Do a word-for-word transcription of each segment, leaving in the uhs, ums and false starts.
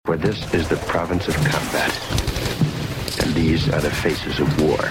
For this is the province of combat, and these are the faces of war.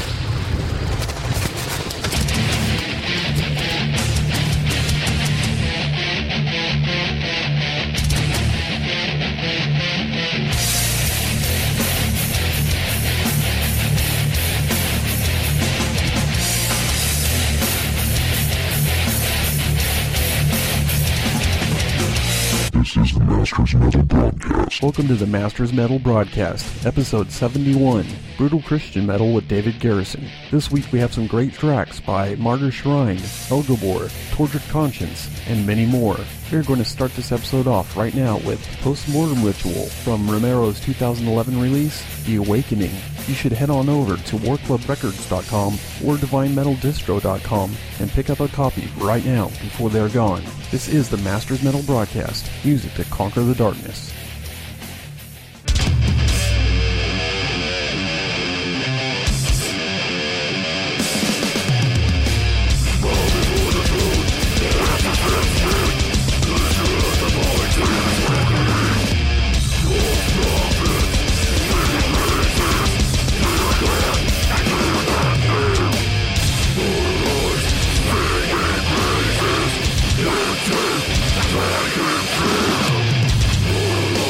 This is the Masters Metal Broadcast. Welcome to the Masters Metal Broadcast, episode seventy-one, Brutal Christian Metal with David Garrison. This week we have some great tracks by Martyr Shrine, Elgobor, Tortured Conscience, and many more. We're going to start this episode off right now with Postmortem Ritual from Romero's two thousand eleven release, The Awakening. You should head on over to war club records dot com or divine metal distro dot com and pick up a copy right now before they're gone. This is the Masters Metal Broadcast, music to conquer the darkness. Take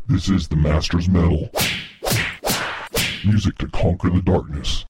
This is the Masters Metal. Music to conquer the darkness.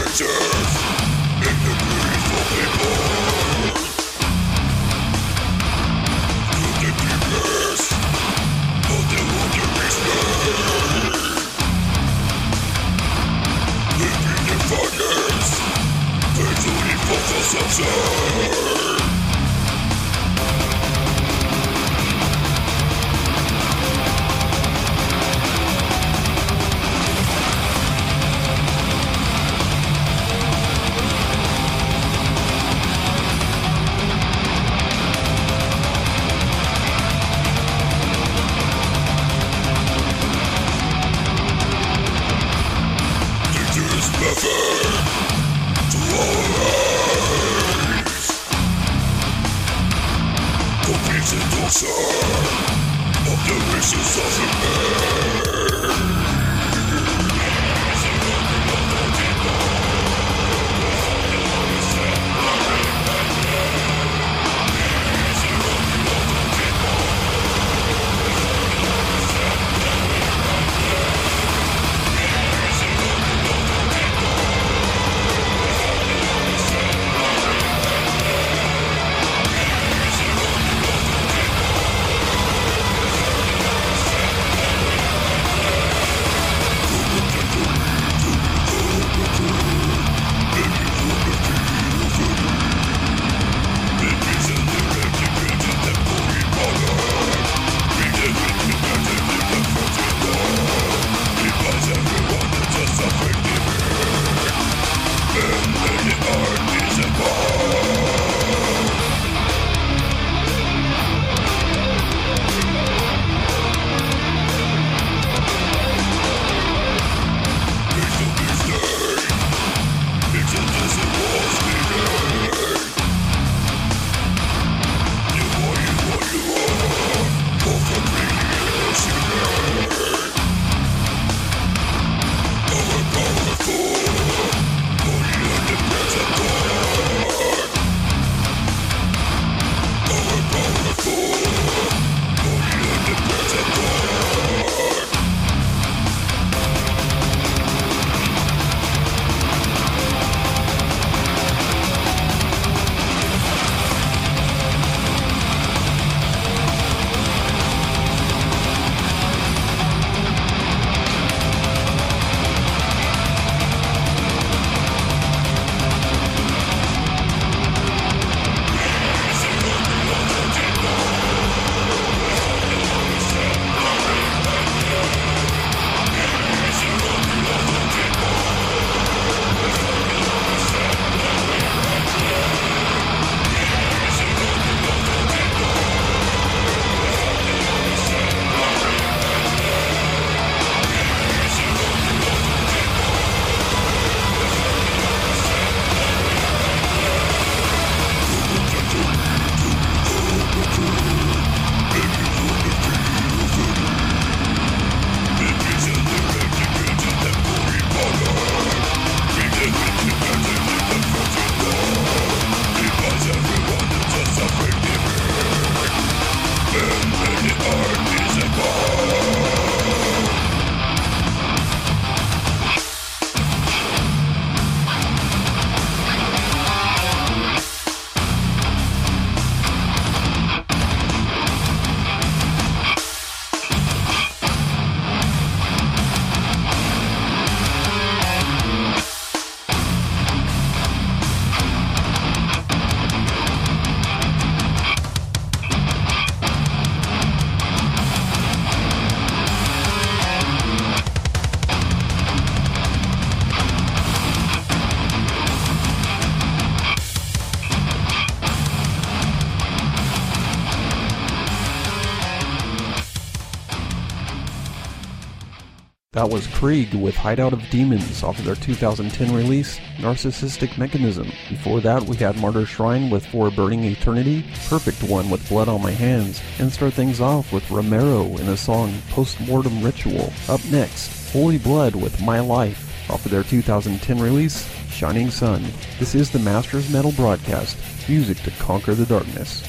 That was Krieg with Hideout of Demons off of their two thousand ten release, Narcissistic Mechanism. Before that, we had Martyr Shrine with For Burning Eternity, Perfect One with Blood on My Hands, and start things off with Romero in the song Postmortem Ritual. Up next, Holy Blood with My Life off of their two thousand ten release, Shining Sun. This is the Masters Metal Broadcast, music to conquer the darkness.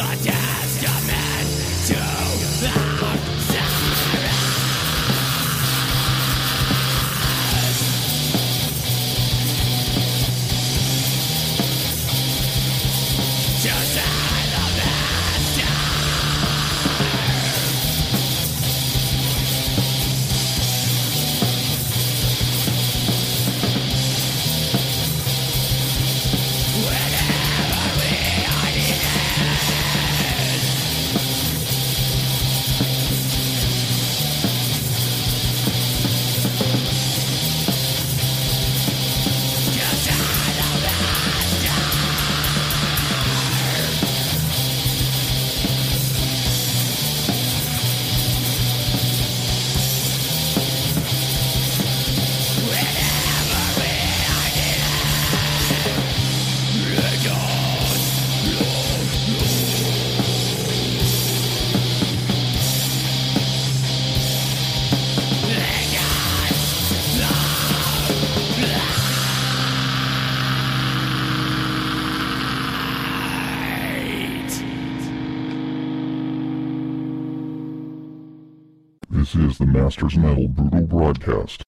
This is the Masters Metal Brutal Broadcast.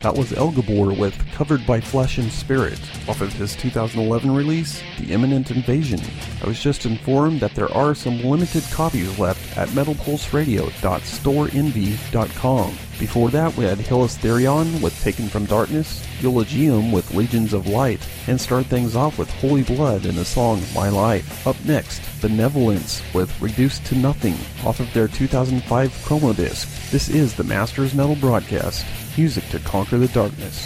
That was Elgabor with Covered by Flesh and Spirit, off of his two thousand eleven release, The Imminent Invasion. I was just informed that there are some limited copies left at metal pulse radio dot store envy dot com. Before that, we had Hilasterion with Taken from Darkness, Eulogium with Legions of Light, and start things off with Holy Blood in the song My Life. Up next, Benevolence with Reduced to Nothing, off of their two thousand five promo disc. This is the Masters Metal Broadcast, music to conquer the darkness.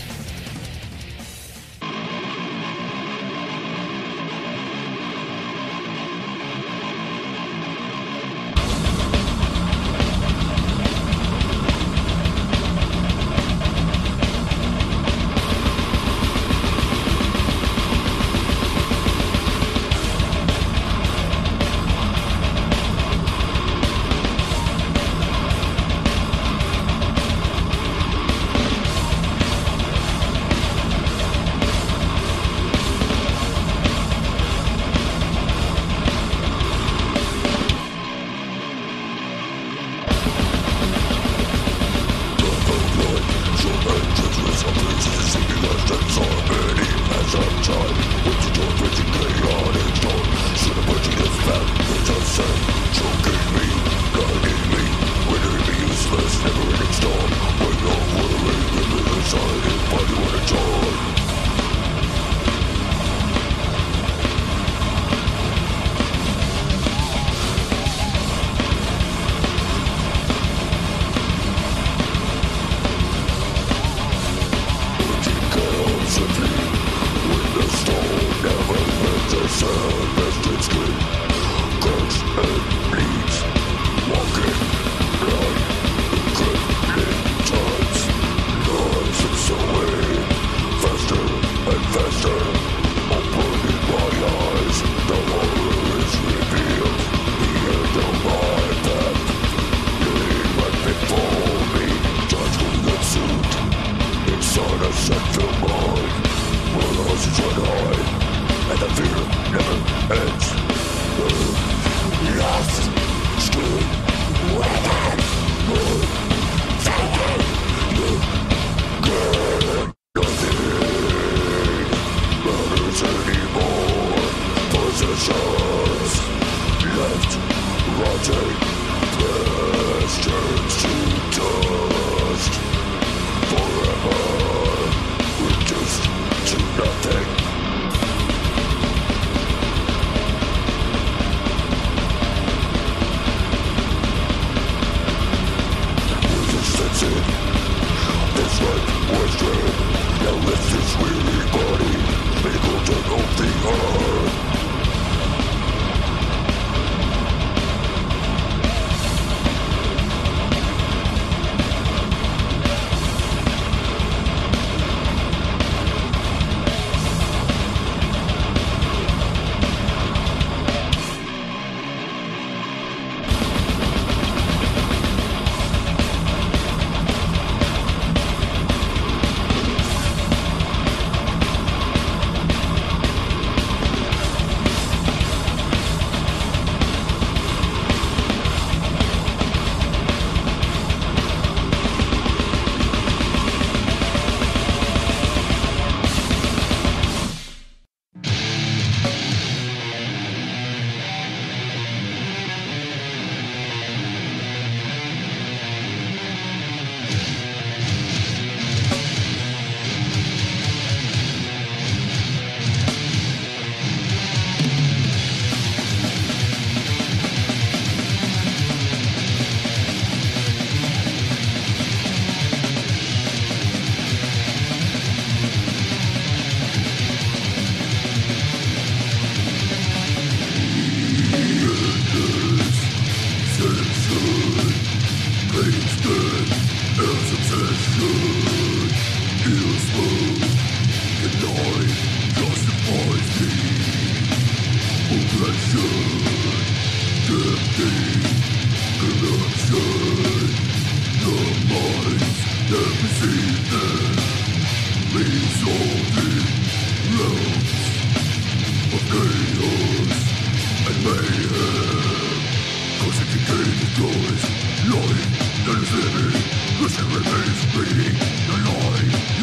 Life that is living, the remains bleeding, the line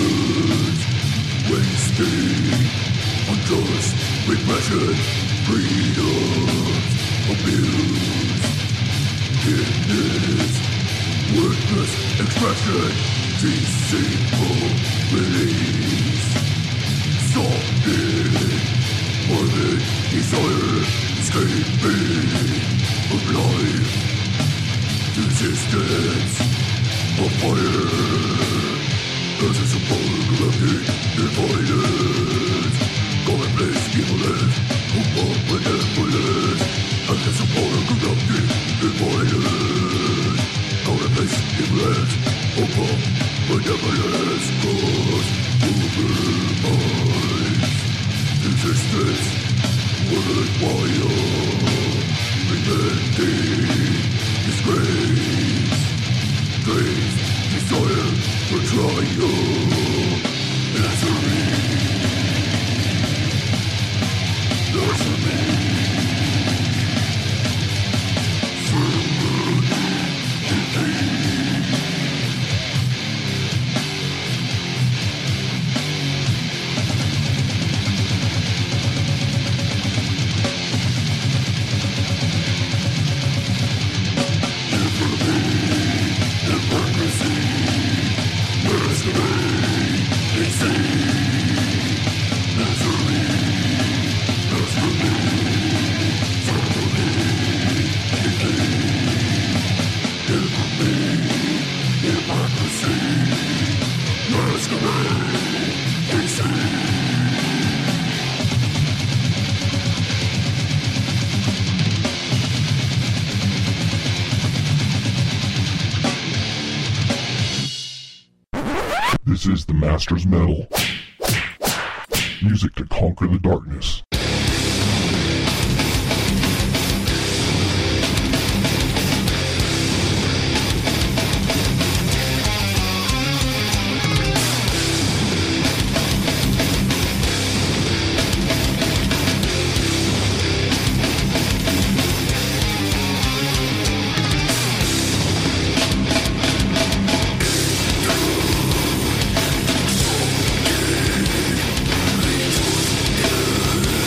violence, wasting, unjust, repression, freedoms, abuse, in worthless expression, deceitful release, softened, morbid desire, escaping of life, resistance of fire, as a symbolic corrupted dividance, commonplace evilness, of benevolence, as a symbolic corrupted dividance, commonplace evilness, of benevolence, cause overminds, resistance, worthwhile, relenting, disgrace, grace, desire for triumph, answer me, answer me, serenity. This is the Master's Metal. Music to conquer the darkness. We'll be right back.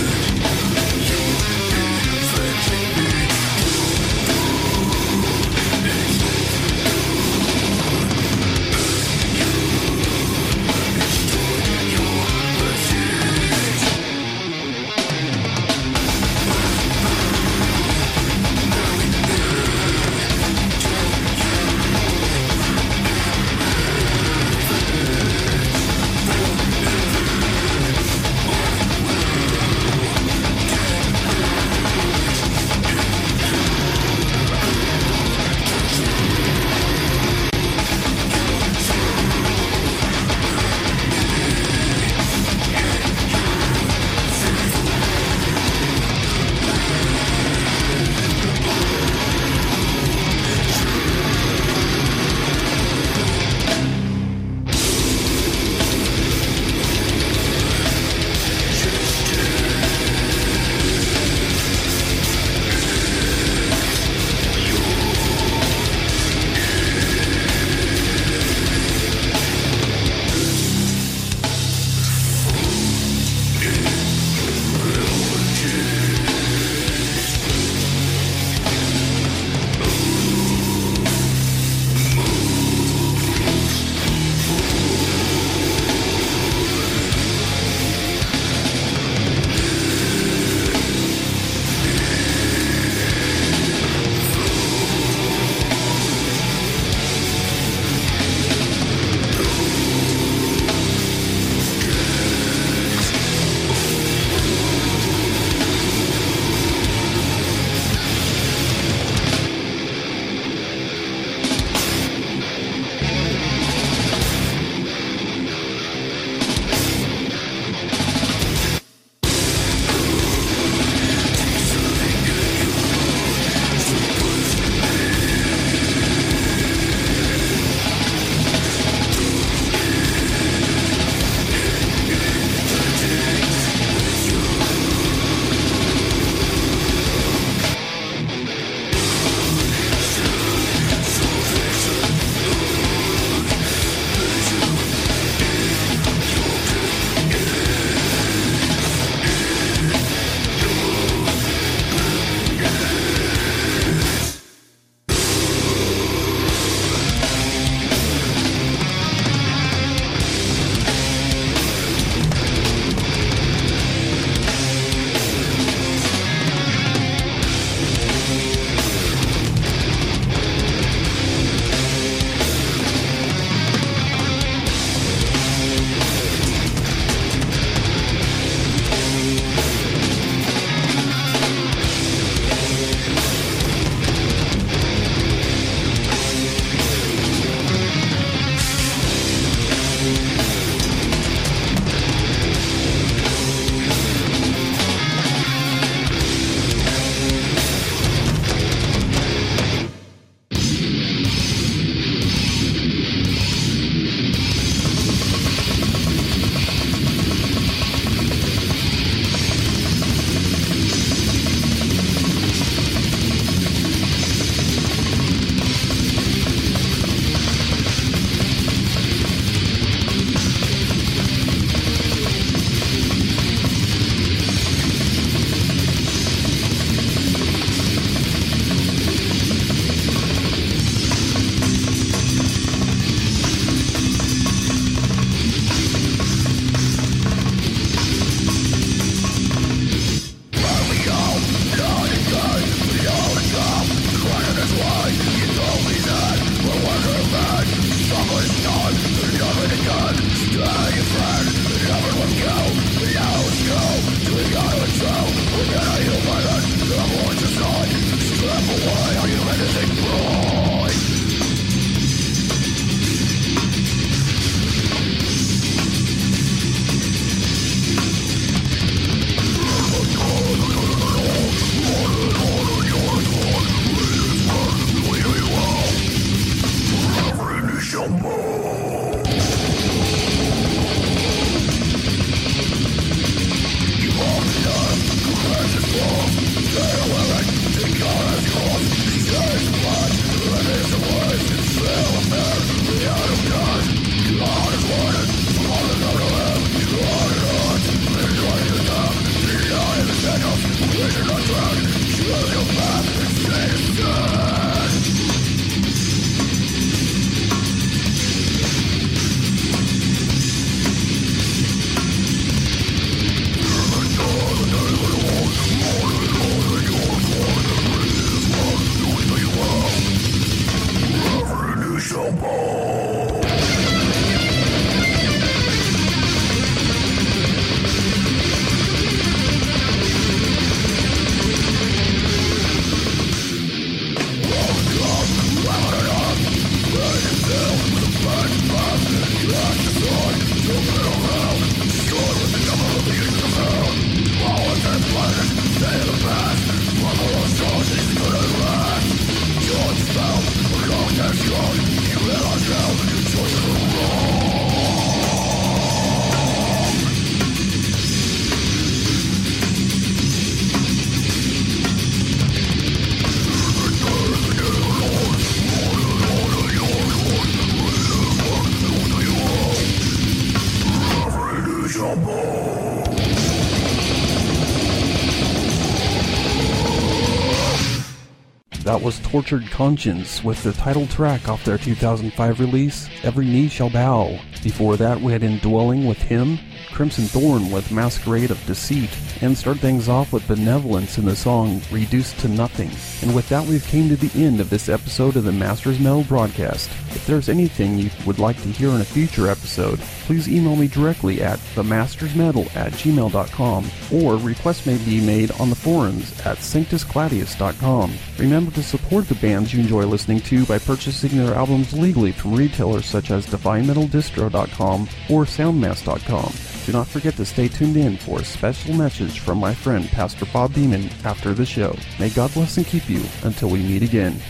That was Tortured Conscience with the title track off their two thousand five release, Every Knee Shall Bow. Before that, we had Indwelling with Him, Crimson Thorn with Masquerade of Deceit, and start things off with Benevolence in the song Reduced to Nothing. And with that, we've came to the end of this episode of the Masters Metal broadcast. If there's anything you would like to hear in a future episode, please email me directly at the masters metal at gmail dot com, or requests may be made on the forums at sanctus gladius dot com. Remember to support the bands you enjoy listening to by purchasing their albums legally from retailers such as divine metal distro dot com or soundmass dot com. Do not forget to stay tuned in for a special message from my friend Pastor Bob Beeman after the show. May God bless and keep you until we meet again.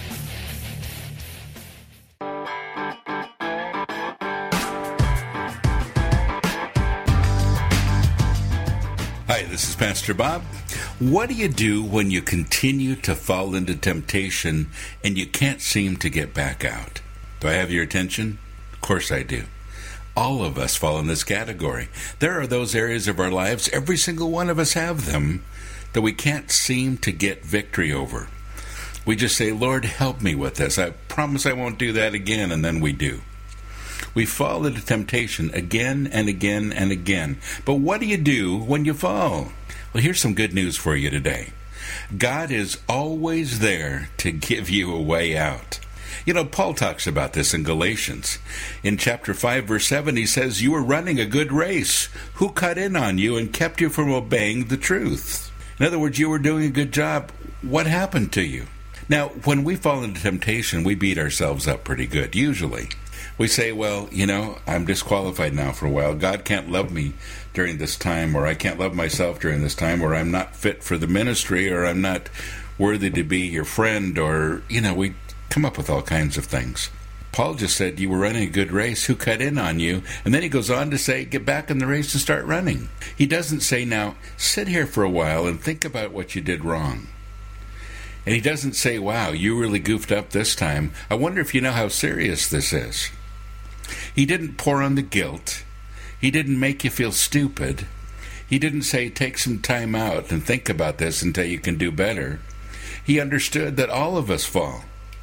Hi, this is Pastor Bob. What do you do when you continue to fall into temptation and you can't seem to get back out? Do I have your attention? Of course I do. All of us fall in this category. There are those areas of our lives, every single one of us have them, that we can't seem to get victory over. We just say, Lord, help me with this. I promise I won't do that again, and then we do. We fall into temptation again and again and again. But what do you do when you fall? Well, here's some good news for you today. God is always there to give you a way out. You know, Paul talks about this in Galatians. In chapter five, verse seven, he says, you were running a good race. Who cut in on you and kept you from obeying the truth? In other words, you were doing a good job. What happened to you? Now, when we fall into temptation, we beat ourselves up pretty good, usually. We say, well, you know, I'm disqualified now for a while. God can't love me during this time, or I can't love myself during this time, or I'm not fit for the ministry, or I'm not worthy to be your friend, or, you know, we come up with all kinds of things. Paul just said, you were running a good race. Who cut in on you? And then he goes on to say, get back in the race and start running. He doesn't say, now, sit here for a while and think about what you did wrong. And he doesn't say, wow, you really goofed up this time. I wonder if you know how serious this is. He didn't pour on the guilt. He didn't make you feel stupid. He didn't say, take some time out and think about this until you can do better. He understood that all of us fall.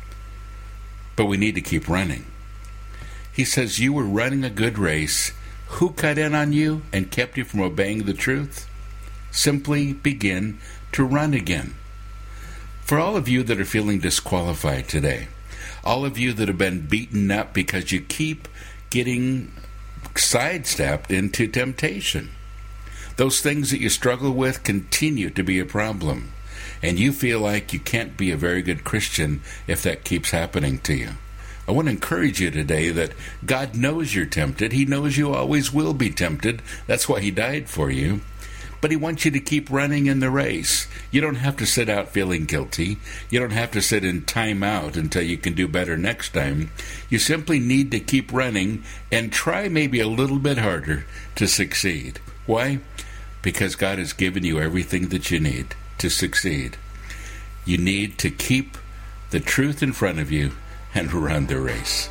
But we need to keep running. He says, you were running a good race. Who cut in on you and kept you from obeying the truth? Simply begin to run again. For all of you that are feeling disqualified today, all of you that have been beaten up because you keep getting sidestepped into temptation, Those things that you struggle with continue to be a problem, and you feel like you can't be a very good Christian if that keeps happening to you. I want to encourage you today that God knows you're tempted. He knows you always will be tempted. That's why He died for you. But He wants you to keep running in the race. You don't have to sit out feeling guilty. You don't have to sit in time out until you can do better next time. You simply need to keep running and try maybe a little bit harder to succeed. Why? Because God has given you everything that you need to succeed. You need to keep the truth in front of you and run the race.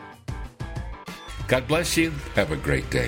God bless you. Have a great day.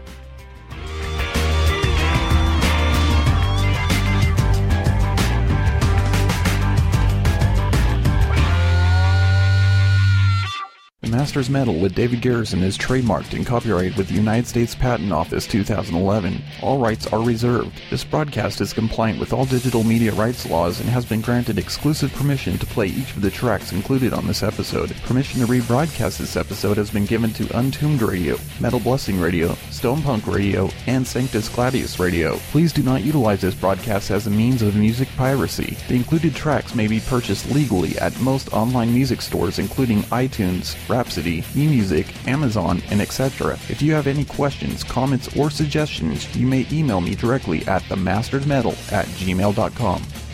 The Master's Metal with David Garrison is trademarked and copyrighted with the United States Patent Office two thousand eleven. All rights are reserved. This broadcast is compliant with all digital media rights laws and has been granted exclusive permission to play each of the tracks included on this episode. Permission to rebroadcast this episode has been given to Untombed Radio, Metal Blessing Radio, Stone Punk Radio, and Sanctus Gladius Radio. Please do not utilize this broadcast as a means of music piracy. The included tracks may be purchased legally at most online music stores including iTunes, Rhapsody, eMusic, Amazon, and et cetera. If you have any questions, comments, or suggestions, you may email me directly at themastersmetal at gmail dot com.